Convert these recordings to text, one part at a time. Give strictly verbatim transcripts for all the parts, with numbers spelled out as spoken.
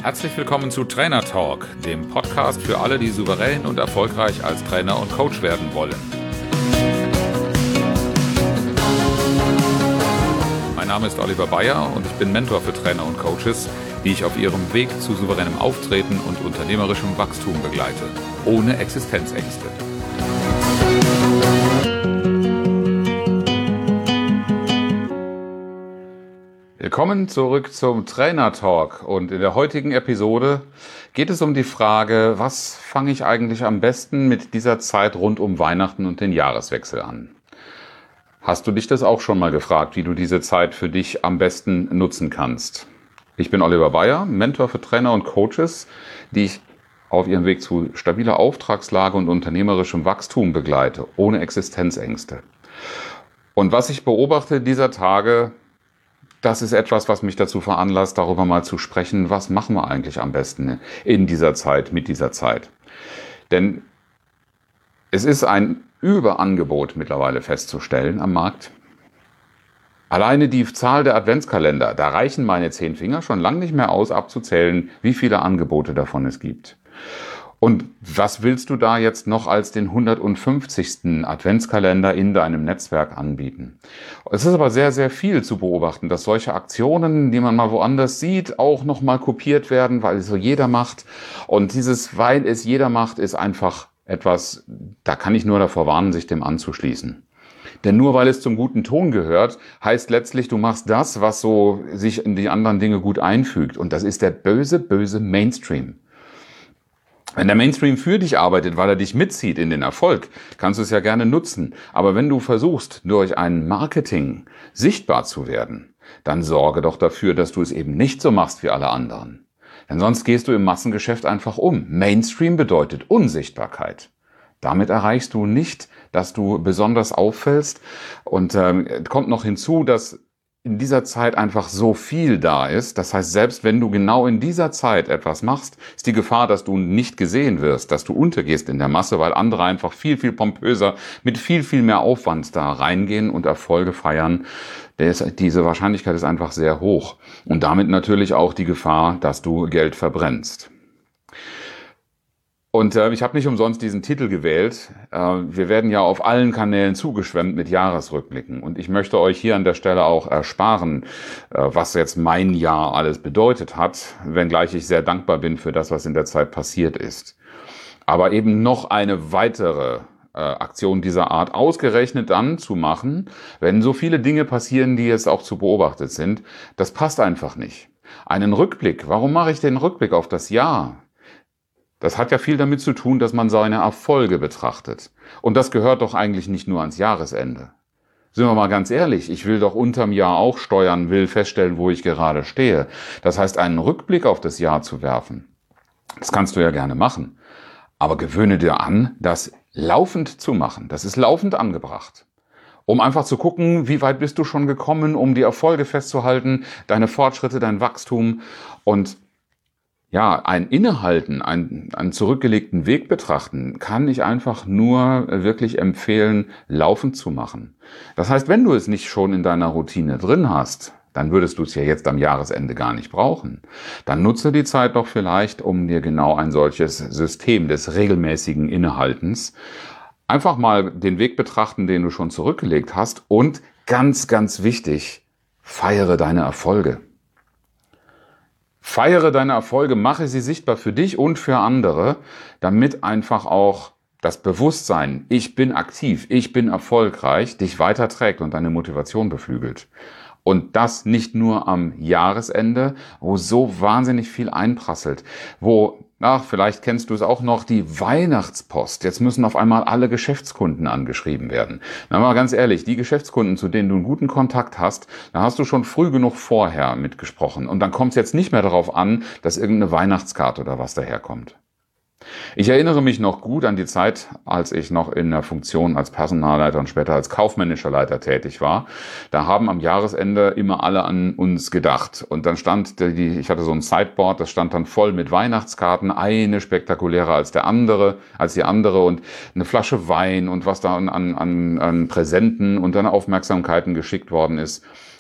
Herzlich willkommen zu Trainer Talk, dem Podcast für alle, die souverän und erfolgreich als Trainer und Coach werden wollen. Mein Name ist Oliver Bayer und ich bin Mentor für Trainer und Coaches, die ich auf ihrem Weg zu souveränem Auftreten und unternehmerischem Wachstum begleite, ohne Existenzängste. Willkommen zurück zum Trainer Talk und in der heutigen Episode geht es um die Frage, was fange ich eigentlich am besten mit dieser Zeit rund um Weihnachten und den Jahreswechsel an? Hast du dich das auch schon mal gefragt, wie du diese Zeit für dich am besten nutzen kannst? Ich bin Oliver Bayer, Mentor für Trainer und Coaches, die ich auf ihrem Weg zu stabiler Auftragslage und unternehmerischem Wachstum begleite, ohne Existenzängste. Und was ich beobachte dieser Tage, das ist etwas, was mich dazu veranlasst, darüber mal zu sprechen, was machen wir eigentlich am besten in dieser Zeit, mit dieser Zeit. Denn es ist ein Überangebot mittlerweile festzustellen am Markt. Alleine die Zahl der Adventskalender, da reichen meine zehn Finger schon lange nicht mehr aus, abzuzählen, wie viele Angebote davon es gibt. Und was willst du da jetzt noch als den hundertfünfzigsten Adventskalender in deinem Netzwerk anbieten? Es ist aber sehr, sehr viel zu beobachten, dass solche Aktionen, die man mal woanders sieht, auch nochmal kopiert werden, weil es so jeder macht. Und dieses, weil es jeder macht, ist einfach etwas, da kann ich nur davor warnen, sich dem anzuschließen. Denn nur weil es zum guten Ton gehört, heißt letztlich, du machst das, was so sich in die anderen Dinge gut einfügt. Und das ist der böse, böse Mainstream. Wenn der Mainstream für dich arbeitet, weil er dich mitzieht in den Erfolg, kannst du es ja gerne nutzen. Aber wenn du versuchst, durch ein Marketing sichtbar zu werden, dann sorge doch dafür, dass du es eben nicht so machst wie alle anderen. Denn sonst gehst du im Massengeschäft einfach um. Mainstream bedeutet Unsichtbarkeit. Damit erreichst du nicht, dass du besonders auffällst. Und ähm, kommt noch hinzu, dass in dieser Zeit einfach so viel da ist. Das heißt, selbst wenn du genau in dieser Zeit etwas machst, ist die Gefahr, dass du nicht gesehen wirst, dass du untergehst in der Masse, weil andere einfach viel, viel pompöser, mit viel, viel mehr Aufwand da reingehen und Erfolge feiern. Diese Wahrscheinlichkeit ist einfach sehr hoch. Und damit natürlich auch die Gefahr, dass du Geld verbrennst. Und äh, ich habe nicht umsonst diesen Titel gewählt. Äh, wir werden ja auf allen Kanälen zugeschwemmt mit Jahresrückblicken. Und ich möchte euch hier an der Stelle auch ersparen, äh, was jetzt mein Jahr alles bedeutet hat, wenngleich ich sehr dankbar bin für das, was in der Zeit passiert ist. Aber eben noch eine weitere äh, Aktion dieser Art ausgerechnet dann zu machen, wenn so viele Dinge passieren, die jetzt auch zu beobachtet sind, das passt einfach nicht. Einen Rückblick, warum mache ich den Rückblick auf das Jahr? Das hat ja viel damit zu tun, dass man seine Erfolge betrachtet. Und das gehört doch eigentlich nicht nur ans Jahresende. Sind wir mal ganz ehrlich, ich will doch unterm Jahr auch steuern, will feststellen, wo ich gerade stehe. Das heißt, einen Rückblick auf das Jahr zu werfen, das kannst du ja gerne machen. Aber gewöhne dir an, das laufend zu machen. Das ist laufend angebracht. Um einfach zu gucken, wie weit bist du schon gekommen, um die Erfolge festzuhalten, deine Fortschritte, dein Wachstum und ja, ein Innehalten, einen, einen zurückgelegten Weg betrachten, kann ich einfach nur wirklich empfehlen, laufend zu machen. Das heißt, wenn du es nicht schon in deiner Routine drin hast, dann würdest du es ja jetzt am Jahresende gar nicht brauchen. Dann nutze die Zeit doch vielleicht, um dir genau ein solches System des regelmäßigen Innehaltens einfach mal den Weg betrachten, den du schon zurückgelegt hast und ganz, ganz wichtig, feiere deine Erfolge. Feiere deine Erfolge, mache sie sichtbar für dich und für andere, damit einfach auch das Bewusstsein, ich bin aktiv, ich bin erfolgreich, dich weiterträgt und deine Motivation beflügelt. Und das nicht nur am Jahresende, wo so wahnsinnig viel einprasselt, wo, ach, vielleicht kennst du es auch noch, die Weihnachtspost. Jetzt müssen auf einmal alle Geschäftskunden angeschrieben werden. Na mal ganz ehrlich, die Geschäftskunden, zu denen du einen guten Kontakt hast, da hast du schon früh genug vorher mitgesprochen. Und dann kommt es jetzt nicht mehr darauf an, dass irgendeine Weihnachtskarte oder was daherkommt. Ich erinnere mich noch gut an die Zeit, als ich noch in der Funktion als Personalleiter und später als kaufmännischer Leiter tätig war. Da haben am Jahresende immer alle an uns gedacht. Und dann stand, die, ich hatte so ein Sideboard, das stand dann voll mit Weihnachtskarten, eine spektakulärer als der andere, als die andere und eine Flasche Wein und was da an, an, an Präsenten und dann Aufmerksamkeiten geschickt worden ist.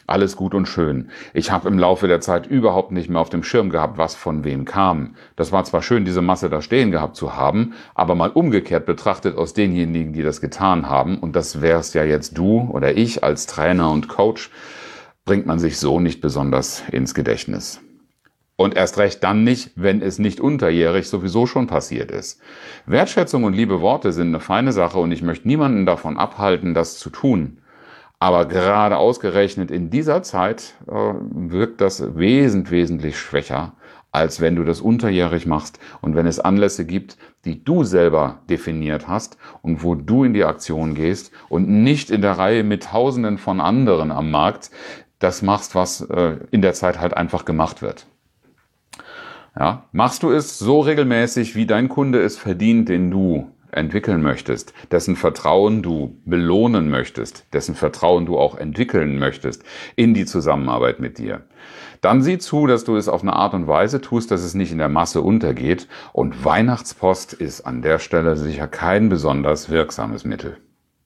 Alles gut und schön. Ich habe im Laufe der Zeit überhaupt nicht mehr auf dem Schirm gehabt, was von wem kam. Das war zwar schön, diese Masse da stehen gehabt zu haben, aber mal umgekehrt betrachtet aus denjenigen, die das getan haben, und das wär's ja jetzt du oder ich als Trainer und Coach, bringt man sich so nicht besonders ins Gedächtnis. Und erst recht dann nicht, wenn es nicht unterjährig sowieso schon passiert ist. Wertschätzung und liebe Worte sind eine feine Sache und ich möchte niemanden davon abhalten, das zu tun. Aber gerade ausgerechnet in dieser Zeit äh, wirkt das wesentlich, wesentlich schwächer, als wenn du das unterjährig machst und wenn es Anlässe gibt, die du selber definiert hast und wo du in die Aktion gehst und nicht in der Reihe mit Tausenden von anderen am Markt das machst, was äh, in der Zeit halt einfach gemacht wird. Ja, machst du es so regelmäßig, wie dein Kunde es verdient, den du entwickeln möchtest, dessen Vertrauen du belohnen möchtest, dessen Vertrauen du auch entwickeln möchtest in die Zusammenarbeit mit dir. Dann sieh zu, dass du es auf eine Art und Weise tust, dass es nicht in der Masse untergeht. Und Weihnachtspost ist an der Stelle sicher kein besonders wirksames Mittel.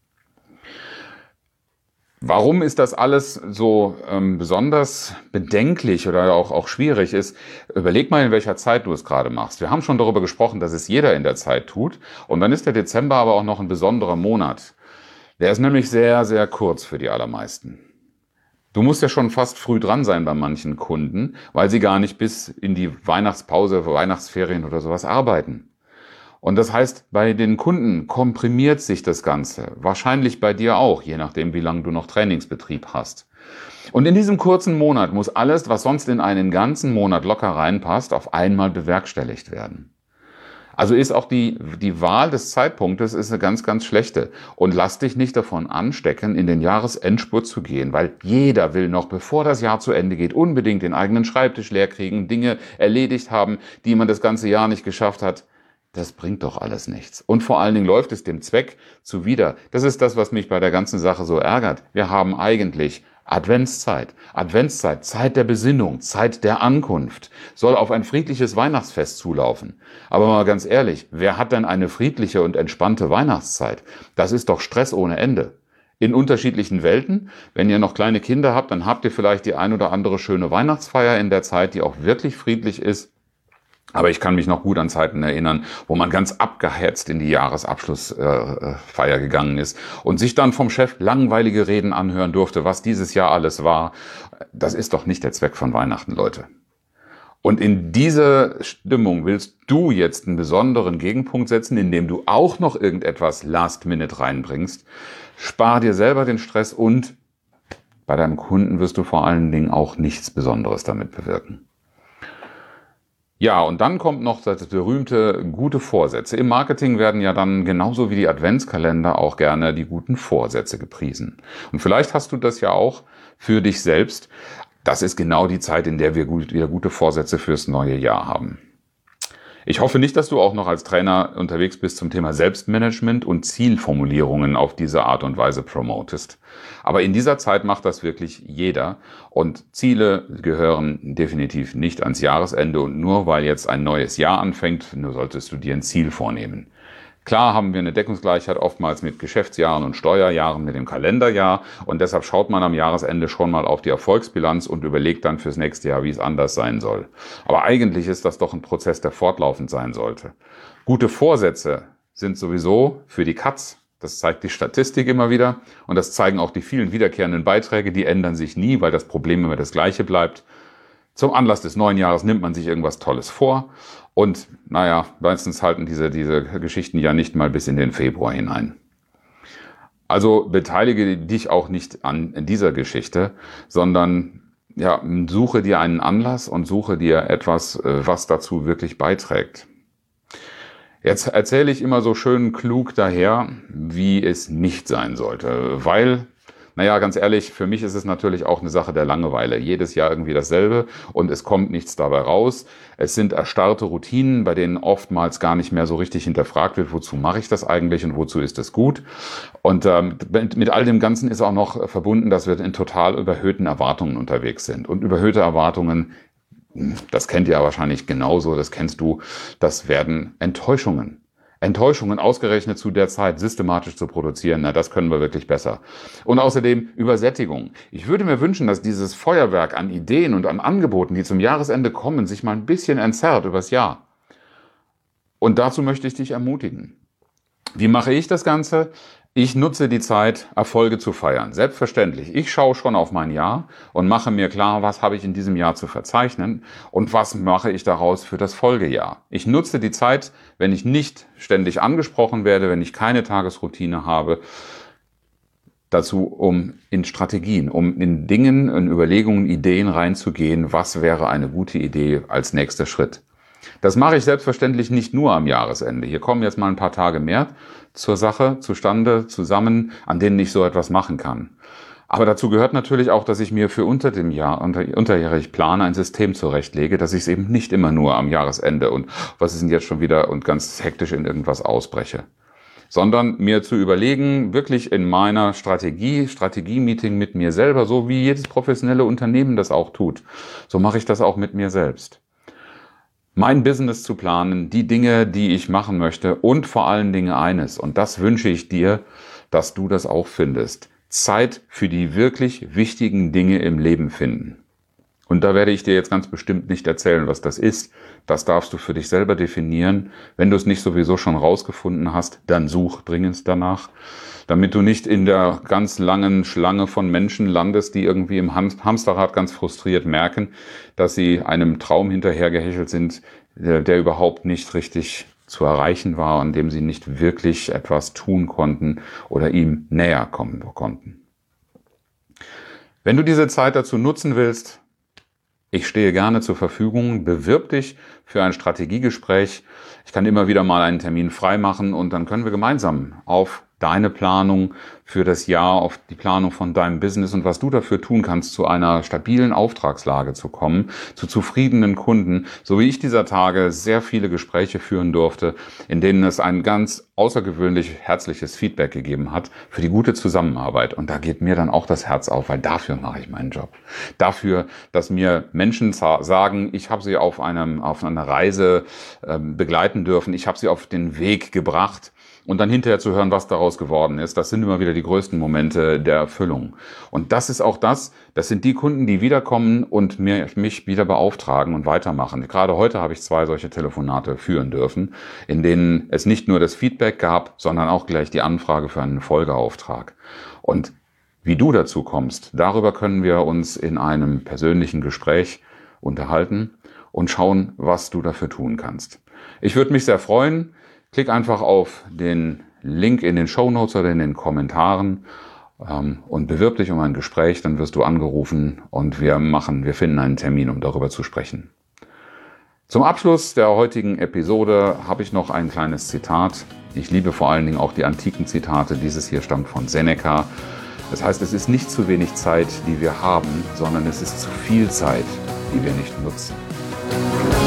Warum ist das alles so ähm, besonders bedenklich oder auch, auch schwierig ist? Überleg mal, in welcher Zeit du es gerade machst. Wir haben schon darüber gesprochen, dass es jeder in der Zeit tut. Und dann ist der Dezember aber auch noch ein besonderer Monat. Der ist nämlich sehr, sehr kurz für die allermeisten. Du musst ja schon fast früh dran sein bei manchen Kunden, weil sie gar nicht bis in die Weihnachtspause, Weihnachtsferien oder sowas arbeiten. Und das heißt, bei den Kunden komprimiert sich das Ganze. Wahrscheinlich bei dir auch, je nachdem, wie lange du noch Trainingsbetrieb hast. Und in diesem kurzen Monat muss alles, was sonst in einen ganzen Monat locker reinpasst, auf einmal bewerkstelligt werden. Also ist auch die, die Wahl des Zeitpunktes ist eine ganz, ganz schlechte. Und lass dich nicht davon anstecken, in den Jahresendspurt zu gehen, weil jeder will noch, bevor das Jahr zu Ende geht, unbedingt den eigenen Schreibtisch leer kriegen, Dinge erledigt haben, die man das ganze Jahr nicht geschafft hat. Das bringt doch alles nichts. Und vor allen Dingen läuft es dem Zweck zuwider. Das ist das, was mich bei der ganzen Sache so ärgert. Wir haben eigentlich Adventszeit. Adventszeit, Zeit der Besinnung, Zeit der Ankunft. Soll auf ein friedliches Weihnachtsfest zulaufen. Aber mal ganz ehrlich, wer hat denn eine friedliche und entspannte Weihnachtszeit? Das ist doch Stress ohne Ende. In unterschiedlichen Welten. Wenn ihr noch kleine Kinder habt, dann habt ihr vielleicht die ein oder andere schöne Weihnachtsfeier in der Zeit, die auch wirklich friedlich ist. Aber ich kann mich noch gut an Zeiten erinnern, wo man ganz abgehetzt in die Jahresabschlussfeier äh, gegangen ist und sich dann vom Chef langweilige Reden anhören durfte, was dieses Jahr alles war. Das ist doch nicht der Zweck von Weihnachten, Leute. Und in diese Stimmung willst du jetzt einen besonderen Gegenpunkt setzen, indem du auch noch irgendetwas Last Minute reinbringst. Spar dir selber den Stress und bei deinem Kunden wirst du vor allen Dingen auch nichts Besonderes damit bewirken. Ja, und dann kommt noch das berühmte gute Vorsätze. Im Marketing werden ja dann genauso wie die Adventskalender auch gerne die guten Vorsätze gepriesen. Und vielleicht hast du das ja auch für dich selbst. Das ist genau die Zeit, in der wir gut, wieder gute Vorsätze fürs neue Jahr haben. Ich hoffe nicht, dass du auch noch als Trainer unterwegs bist zum Thema Selbstmanagement und Zielformulierungen auf diese Art und Weise promotest. Aber in dieser Zeit macht das wirklich jeder und Ziele gehören definitiv nicht ans Jahresende und nur weil jetzt ein neues Jahr anfängt, nur solltest du dir ein Ziel vornehmen. Klar haben wir eine Deckungsgleichheit oftmals mit Geschäftsjahren und Steuerjahren, mit dem Kalenderjahr und deshalb schaut man am Jahresende schon mal auf die Erfolgsbilanz und überlegt dann fürs nächste Jahr, wie es anders sein soll. Aber eigentlich ist das doch ein Prozess, der fortlaufend sein sollte. Gute Vorsätze sind sowieso für die Katz. Das zeigt die Statistik immer wieder und das zeigen auch die vielen wiederkehrenden Beiträge, die ändern sich nie, weil das Problem immer das gleiche bleibt. Zum Anlass des neuen Jahres nimmt man sich irgendwas Tolles vor und naja, meistens halten diese, diese Geschichten ja nicht mal bis in den Februar hinein. Also beteilige dich auch nicht an dieser Geschichte, sondern ja, suche dir einen Anlass und suche dir etwas, was dazu wirklich beiträgt. Jetzt erzähle ich immer so schön klug daher, wie es nicht sein sollte, weil, naja, ganz ehrlich, für mich ist es natürlich auch eine Sache der Langeweile. Jedes Jahr irgendwie dasselbe und es kommt nichts dabei raus. Es sind erstarrte Routinen, bei denen oftmals gar nicht mehr so richtig hinterfragt wird, wozu mache ich das eigentlich und wozu ist es gut. Und ähm, mit all dem Ganzen ist auch noch verbunden, dass wir in total überhöhten Erwartungen unterwegs sind. Und überhöhte Erwartungen, das kennt ihr ja wahrscheinlich genauso, das kennst du, das werden Enttäuschungen. Enttäuschungen ausgerechnet zu der Zeit systematisch zu produzieren, na, das können wir wirklich besser. Und außerdem Übersättigung. Ich würde mir wünschen, dass dieses Feuerwerk an Ideen und an Angeboten, die zum Jahresende kommen, sich mal ein bisschen entzerrt übers Jahr. Und dazu möchte ich dich ermutigen. Wie mache ich das Ganze? Ich nutze die Zeit, Erfolge zu feiern. Selbstverständlich. Ich schaue schon auf mein Jahr und mache mir klar, was habe ich in diesem Jahr zu verzeichnen und was mache ich daraus für das Folgejahr. Ich nutze die Zeit, wenn ich nicht ständig angesprochen werde, wenn ich keine Tagesroutine habe, dazu, um in Strategien, um in Dingen, in Überlegungen, Ideen reinzugehen, was wäre eine gute Idee als nächster Schritt. Das mache ich selbstverständlich nicht nur am Jahresende. Hier kommen jetzt mal ein paar Tage mehr zur Sache, zustande, zusammen, an denen ich so etwas machen kann. Aber dazu gehört natürlich auch, dass ich mir für unter dem Jahr, unter, unterjährig plane, ein System zurechtlege, dass ich es eben nicht immer nur am Jahresende und was ist denn jetzt schon wieder und ganz hektisch in irgendwas ausbreche. Sondern mir zu überlegen, wirklich in meiner Strategie, Strategie-Meeting mit mir selber, so wie jedes professionelle Unternehmen das auch tut. So mache ich das auch mit mir selbst. Mein Business zu planen, die Dinge, die ich machen möchte und vor allen Dingen eines, und das wünsche ich dir, dass du das auch findest, Zeit für die wirklich wichtigen Dinge im Leben finden. Und da werde ich dir jetzt ganz bestimmt nicht erzählen, was das ist. Das darfst du für dich selber definieren. Wenn du es nicht sowieso schon rausgefunden hast, dann such dringend danach, damit du nicht in der ganz langen Schlange von Menschen landest, die irgendwie im Hamsterrad ganz frustriert merken, dass sie einem Traum hinterhergehechelt sind, der, der überhaupt nicht richtig zu erreichen war, an dem sie nicht wirklich etwas tun konnten oder ihm näher kommen konnten. Wenn du diese Zeit dazu nutzen willst, ich stehe gerne zur Verfügung, bewirb dich für ein Strategiegespräch. Ich kann immer wieder mal einen Termin freimachen und dann können wir gemeinsam auf deine Planung für das Jahr, auf die Planung von deinem Business und was du dafür tun kannst, zu einer stabilen Auftragslage zu kommen, zu zufriedenen Kunden, so wie ich dieser Tage sehr viele Gespräche führen durfte, in denen es ein ganz außergewöhnlich herzliches Feedback gegeben hat für die gute Zusammenarbeit. Und da geht mir dann auch das Herz auf, weil dafür mache ich meinen Job. Dafür, dass mir Menschen sagen, ich habe sie auf, einem, auf einer Reise äh, begleiten dürfen, ich habe sie auf den Weg gebracht. Und dann hinterher zu hören, was daraus geworden ist, das sind immer wieder die größten Momente der Erfüllung. Und das ist auch das, das sind die Kunden, die wiederkommen und mir, mich wieder beauftragen und weitermachen. Gerade heute habe ich zwei solche Telefonate führen dürfen, in denen es nicht nur das Feedback gab, sondern auch gleich die Anfrage für einen Folgeauftrag. Und wie du dazu kommst, darüber können wir uns in einem persönlichen Gespräch unterhalten und schauen, was du dafür tun kannst. Ich würde mich sehr freuen. Klick einfach auf den Link in den Shownotes oder in den Kommentaren ähm, und bewirb dich um ein Gespräch, dann wirst du angerufen und wir machen, wir finden einen Termin, um darüber zu sprechen. Zum Abschluss der heutigen Episode habe ich noch ein kleines Zitat. Ich liebe vor allen Dingen auch die antiken Zitate. Dieses hier stammt von Seneca. Das heißt, es ist nicht zu wenig Zeit, die wir haben, sondern es ist zu viel Zeit, die wir nicht nutzen.